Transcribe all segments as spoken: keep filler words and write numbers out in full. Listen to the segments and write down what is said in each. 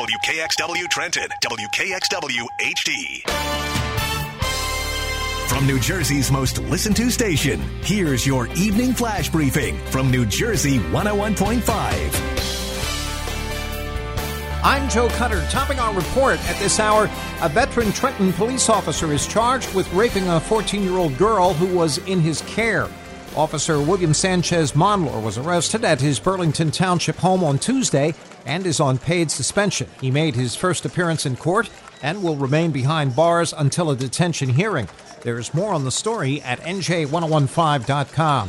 W K X W Trenton, W K X W H D. From New Jersey's most listened to station, here's your evening flash briefing from New Jersey one oh one point five. I'm Joe Cutter. Topping our report at this hour, a veteran Trenton police officer is charged with raping a fourteen-year-old girl who was in his care. Officer William Sanchez Monlor was arrested at his Burlington Township home on Tuesday and is on paid suspension. He made his first appearance in court and will remain behind bars until a detention hearing. There's more on the story at N J ten fifteen dot com.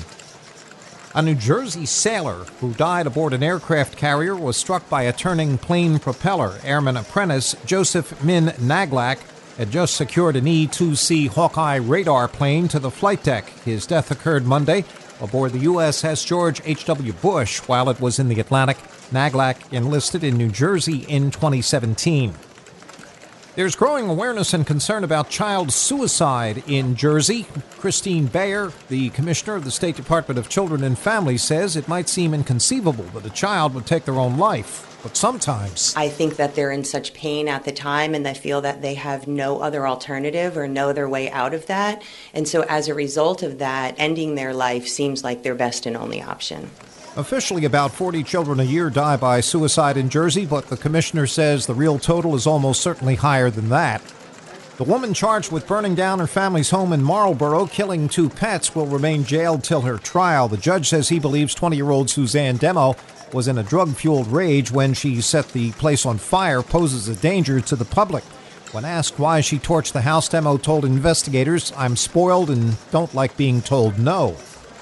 A New Jersey sailor who died aboard an aircraft carrier was struck by a turning plane propeller. Airman apprentice Joseph Min Naglak had just secured an E two C Hawkeye radar plane to the flight deck. His death occurred Monday aboard the U S S George H W. Bush while it was in the Atlantic. Naglak enlisted in New Jersey in twenty seventeen. There's growing awareness and concern about child suicide in Jersey. Christine Bayer, the commissioner of the State Department of Children and Families, says it might seem inconceivable that a child would take their own life. But sometimes I think that they're in such pain at the time and they feel that they have no other alternative or no other way out of that. And so as a result of that, ending their life seems like their best and only option. Officially, about forty children a year die by suicide in Jersey, but the commissioner says the real total is almost certainly higher than that. The woman charged with burning down her family's home in Marlboro, killing two pets, will remain jailed till her trial. The judge says he believes twenty-year-old Suzanne Demo was in a drug-fueled rage when she set the place on fire, poses a danger to the public. When asked why she torched the house, Demo told investigators, "I'm spoiled and don't like being told no."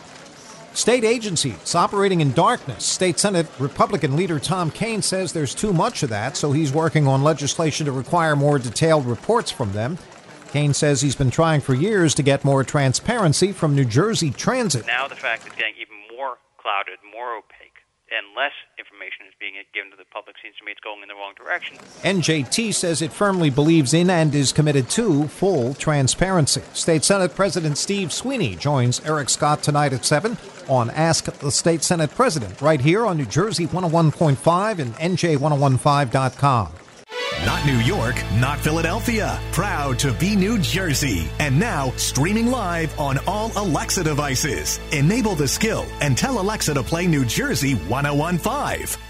State agencies operating in darkness. State Senate Republican leader Tom Kean says there's too much of that, so he's working on legislation to require more detailed reports from them. Kean says he's been trying for years to get more transparency from New Jersey Transit. Now the fact is getting even more clouded, more opaque, and less information is being given to the public seems to me it's going in the wrong direction. N J T says it firmly believes in and is committed to full transparency. State Senate President Steve Sweeney joins Eric Scott tonight at seven on Ask the State Senate President, right here on New Jersey one oh one point five and N J ten fifteen dot com. Not New York, not Philadelphia. Proud to be New Jersey. And now, streaming live on all Alexa devices. Enable the skill and tell Alexa to play New Jersey ten fifteen.